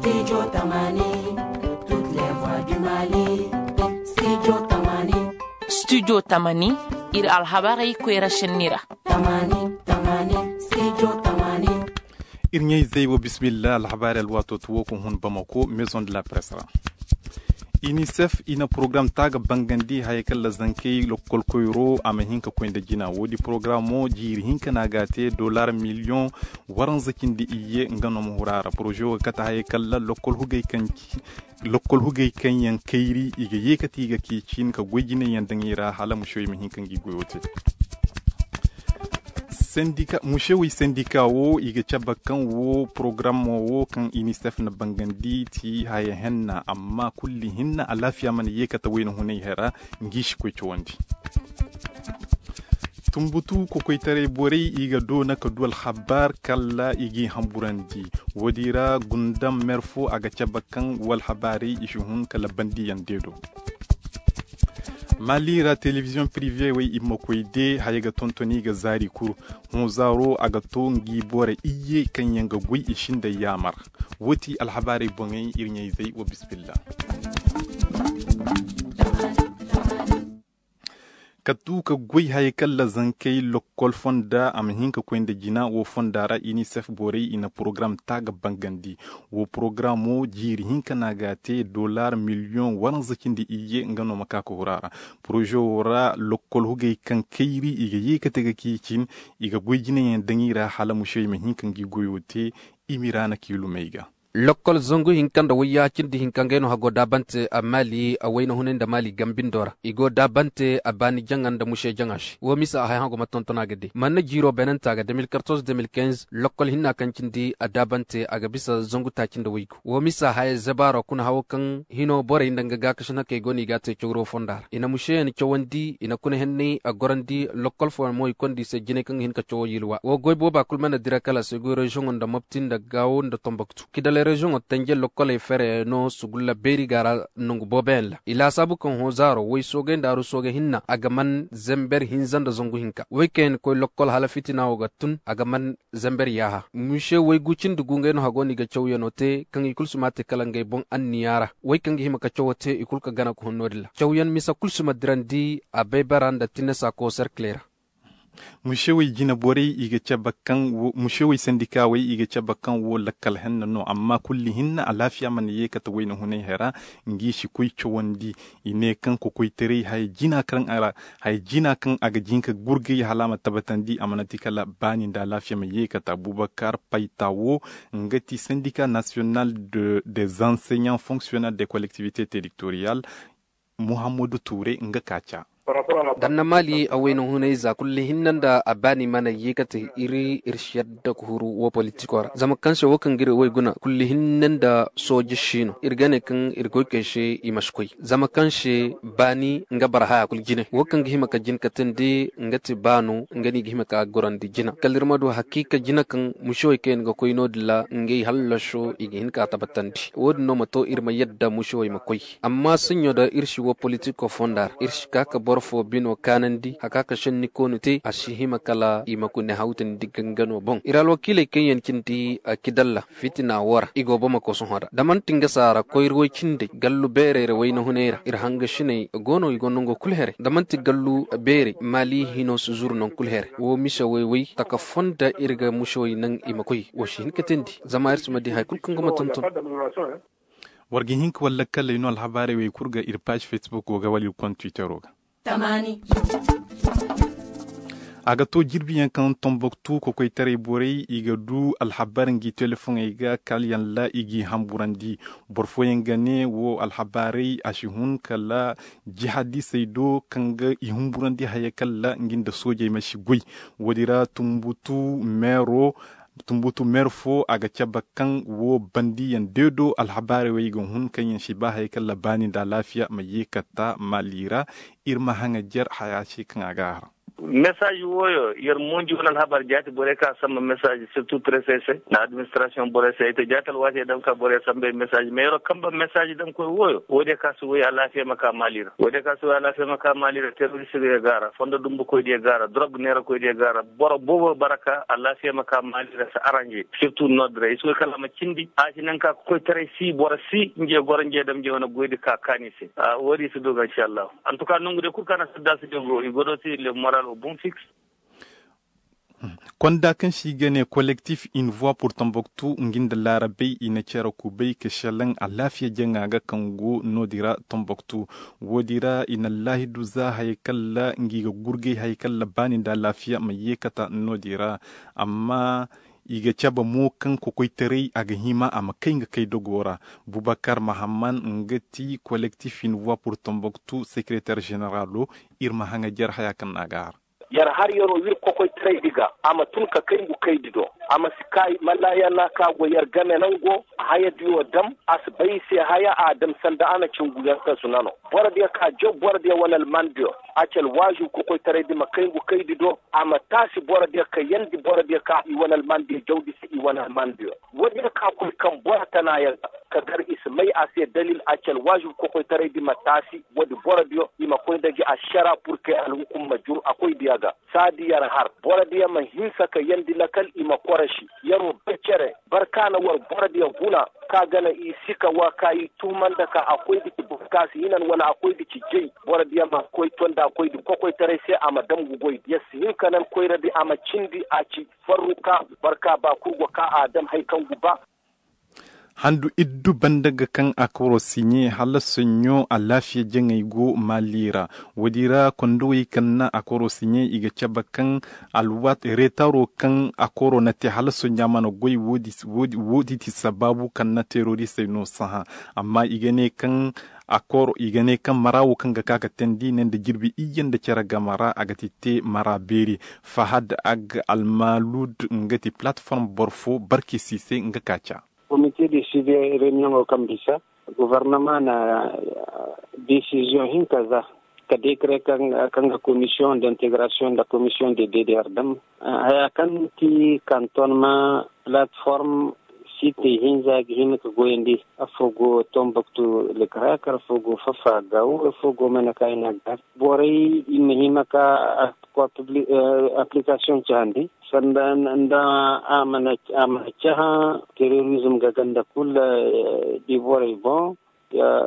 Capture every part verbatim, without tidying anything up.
Studio Tamani, toutes les voix du Mali. Studio Tamani. Studio Tamani, ir alhabarai kwera shenira. Tamani, Tamani, Studio Tamani. Irnyei Zeibo Bismillah, alhabari alwatot wokun hun Bamako, Maison de la Presse. UNICEF ina program taga bangandi hayakal la zankei lokol koyro ama hinka koynda jina wodi programo jiri hinka nagate dollar million waran zakindi iye ngano mo hurara projet kata hayakal la lokol hugay kanki lokol hugay kanyan kairi iga yekati ga kicin ka gwejine yandangira hala mushoy mi hinka ngi goyote syndicat mushewi syndicat wo iga chabakan wo program wo kan UNICEF na bangandi ti haya henna amma kulli hinna alafiya man yekata wayno hunay hera ngish ko chwondi tumbutu ko koytare borey iga do naka dual khabar kala igi hamburandi wodira gundam merfo aga chabakan wal habari ishuhun kala bandi yandedo Mali la télévision privée oui imokoide hayaga tontoni ga zari kur hunzaro aga tongi bore iye kanyanga gui ishinda yamar woti alhabari bongai irnyai zai wa bismillah katuka gui hayakalla zankei lokol fonda am hinka kwende jina wo fondara UNICEF bore ina program taga bangandi wo programo jiri hinka nagate dollar million wan zakindi iye ngano makako hurara projet wora lokol hugay kan kairi iga yekatega kicin iga gui jina yen dangira hala mushay me hinka ngi goyote imirana kilu meiga Lokol zongo hinkanda waya chindi hinkangeno hago dabante a Mali a wayna hunenda Mali gambindora igo dabante a bani janganda mushe jangash wo misa a hango matontona gede manna jiro benanta ga deux mille quatorze deux mille quinze lokol hinna kan chindi a dabante aga bisa zongo ta chinda wayko wo misa hay zabaro kuna hawo kan hino bore indanga ga kashna ke goni gate chogro fondar ina mushe ni chowandi ina kuna henni a gorandi lokol fo moy kondi se jine kan hinka chowo yilwa wo goy boba kulmana dirakala se go region nda moptinda gawo nda Tombouctou kidale region o tenje lokole fere no sugulla beri gara nungu bobel ila sabu kon hozaro way soge ndaru soge hinna agaman zember hinzanda zongu hinka weekend ko lokol hala fitina o gatun agaman zember yaha mushe way gucin dugunge no hagoni ga chowyanote kan ikulsumate kalangay bon anniyara way kan hima ka chowote ikulka gana ko honodila chowyan misa kulsuma dirandi abe baranda tinesa ko cerclera mushewi jina bore iga chabakan wo mushewi sindika wai iga chabakan wo lakal henna no amma kulli hinna alafiya man yekata wayna hunay hera ngishi kuy chowandi ine kan ko koytere hay jina kan ara hay jina kan aga jinka gurgi halama tabatandi amanati kala bani da lafiya man yekata Boubacar Paitawo ngati syndicat national de des enseignants fonctionnaires des collectivités territoriales Mohamedou Touré nga kacha danna Mali aweno hunay za kulli hinnanda abani mana yekate iri irshiyadda kuhuru wo politikor zama kanse wokan gire way guna kulli hinnanda soje shino irgane kan irgoy keshe imashkoy zama kanse bani nga barha kul jine wokan gihima ka jin katende ngati banu ngani gihima ka gorandi jina kalirmadu hakika jina kan mushoy ken ga koyno dilla ngey hallasho igin ka tabatandi wodno mato irma yadda mushoy makoy amma sunyo da irshi wo politiko fondar irshi ka ka fo bino kanandi hakaka shenni konute ashihima kala imakune hawten digangano bon iral wakile kenyen kinti kidalla fitina wara igo boma ko sonhara daman tinga sara koyro kinde gallu berere wayno hunera ir hanga shine gono igonongo kulhere daman ti gallu bere Mali hino suzur non kulhere wo misha way way taka fonda irga mushoy nan imakoy wo shin ketendi zama irsumadi hay kulkango matonton wargi hink walla kala ino alhabari way kurga ir page Facebook wo gawali compte Twitter oga Tamani. aga to jirbi yan kan Tombouctou ko koy tare borey iga du alhabar ngi telefon iga kalyan la igi hamburandi borfo yengane wo alhabari ashihun kala jihadi saido kanga ihumburandi hayakalla nginda soje mashi goy wodira Tumbutu mero tumbutu merfo aga chabakan wo bandi yan dedo alhabari waygon hun kanyan shibaha yakalla bani da lafiya mayekata malira irma hanga jar hayashi kan agara message woyo yer monji wonal habar jati bore ka sama message surtout pressé na administration bore sai to jatal wate dam ka bore sambe message mais ro kamba message dam ko woyo wode ka su woy Allah fe maka malira wode ka su Allah fe maka malira terroriste de gara fondo dum ko de gara drogue nera ko de gara boro bobo baraka Allah fe maka malira sa arrange surtout nodre iso kala ma cindi aji nan ka ko tere si bora si nje gor nje dam je wona goyde ka kanise a wodi su doga inshallah en tout cas nungu de kurkana sadda su dogo igodo si le moral au bon fixe. Kwanda kan shi gane collectif Une Voix pour Tombouctou nginda larabai ina cera kubai ke shalan a lafiya jenga ga kango nodira Tombouctou wodira ina lahidu za haikalla ngiga gurge haikalla bani da lafiya mai yekata nodira amma iga caba mo kan kokoi tere aga hima ama kai nga kai dogora Boubacar Mahamman ngati collectif Une Voix pour Tombouctou secrétaire général irma hanga jar hayakan nagar yar har yaro wir kokoy tray diga ama tun ka kai ngu kai dido ama sikai malaya na ka go yar game nan go haya diwo dam asbai se haya adam sanda ana cingu yar ka sunano bora dia ka jo bora dia wanal mandio acel waju kokoy tray di ma kai ngu kai dido ama tasi bora dia ka yandi bora dia ka i wanal mandio jawdi si i wanal mandio wodi ka ko kan bora tana ya ka gar ismai ase dalil acel waju kokoy tray di ma tasi wodi bora dio i ma koy dagi ashara pour que al hukum majur akoy dia sadiyar har boradiya man hinsa ka yandi lakal ima korashi yaro becere barkana war boradiya guna ka gana i sika wa kai tuman da ka akwai diki bukasi yinan wala akwai diki jei boradiya ma koi tonda akwai di kokoi tare sai ama dam gugoi yes hin kanan koi radi ama cindi aci farruka barka ba kurgo ka adam haikan guba handu iddu bandaga kan akoro sinye hala sonyo a lafiya jengai go malira wadira kondoyi kanna akoro sinye iga chaba kan alwat retaro kan akoro na te hala sonya mana goyi wodi wodi wodi ti sababu kan na terroriste no saha amma igane kan akoro igane kan marawo kan ga kaka tendi nan da girbi iyan da kira gamara a gatite maraberi fahad ag almalud ngati platform borfo barki sise nga kacha comité de suivi réunion au Kambisa, gouvernement na décision hinkaza ka décret kan kan commission d'intégration de la commission de D D R D A M aya kan ti cantonnement plateforme site hinza gihim ko goyendi afogo Tombouctou le krakar fogo fafa gaw fogo menaka ina gas boray imhima ka ko application chandi sandan anda amana amana chaha terrorism ga ganda kul di boray bon ya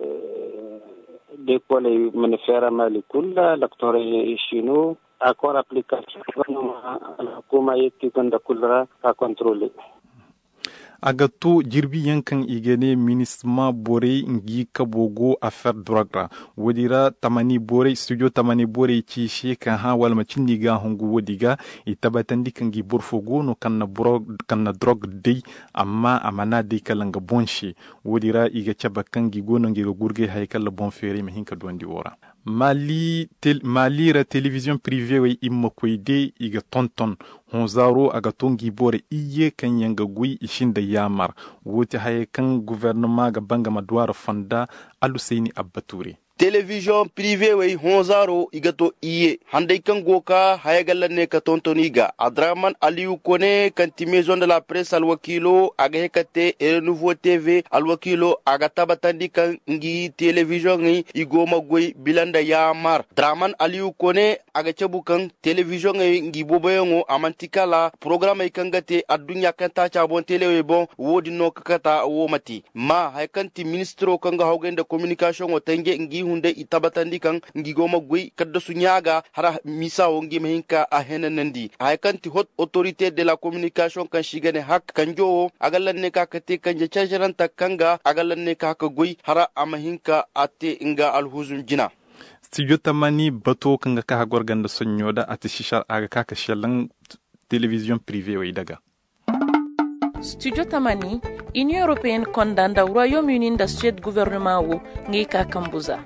de ko le manifera malikul l'acteur chino accord application kuma yeti ganda kulra ka contrôler agato jirbi yankan igene ministma bore ngi kabogo affaire drogra wodira tamani bore studio tamani bore ci sheka ha wal macindi ga hongu wodiga itabatandi kangi borfogo no kanna bro kanna drog dei amma amana de kalanga bonshi wodira iga chabakangi gono ngi gurge haykal bon fere me hinka dondi wora mali tel malira television privée way immo koyde iga tonton honzaro aga tongi bore iye kan yanga gui ishinda yamar wote haye kan gouvernement ga banga madwara fanda aluseini abbaturi television privé way honzaro igato iye handai kan goka hayagalan ne ka tontoniga Adraman Aliou Kone kanti maison de la presse al wakilo aga hekate e nouveau T V al wakilo aga tabatandi kan ngi television ngi igoma goy bilanda yamar Draman Aliou Kone aga chabukan television ngi ngi boboyongo amantikala programme ikangate adunya kan ta cha bon tele bon wodi no kakata wo mati ma haykanti ministro kanga hawgende communication o tange ngi hunde itabatandi kan ngigoma gui kadda sunyaga hara misa wongi mehinka a henenandi ay kanti hot autorité de la communication kan shigane hak kanjo agalanne ka kate kanje chajaranta kanga agalanne ka ka gui hara amahinka ate inga alhuzum jina studio tamani bato kanga ka gorganda sonyoda ate shishar aga ka kashalan television privée way daga Studio Tamani, Union Européenne condamne le Royaume-Uni da Suède gouvernement wo ngi ka kambuza.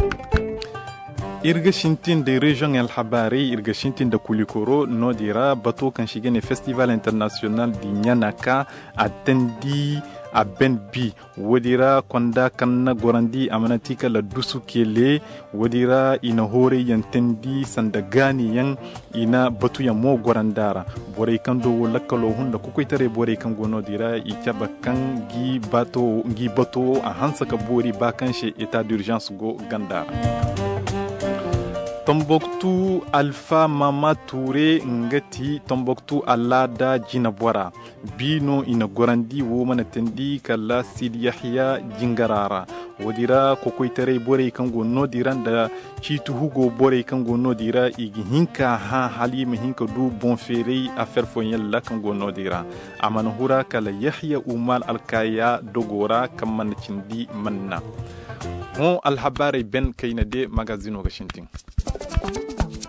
irga shintin de region el habari irga shintin da kulikoro no dira bato kan shigene festival international di nyanaka atendi a ben bi wadira kwanda kanna gorandi amanati kala dusu kele wadira ina hore yantendi sanda gani yan ina batu ya mo gorandara bore kan do wala kalo hunda ku koitare bore kan gono dira i caba kan gi bato gi bato a hansa ka bori bakan she état d'urgence go gandara. Tombouctou Alpha Mama Touré ngati Tombouctou Alada Jinabwara bino ina gorandi wo manatendi kala Sidi Yahya Jingarara wadira kokoitere bore kango no diranda chitu hugo bore kango no dira igi hinka ha halima hinka du bon fere affaire foyel la kango no dira amana hura kala Yahya Umal Alkaya dogora kamman cindi manna on alhabari ben kayna de magazino gashintin.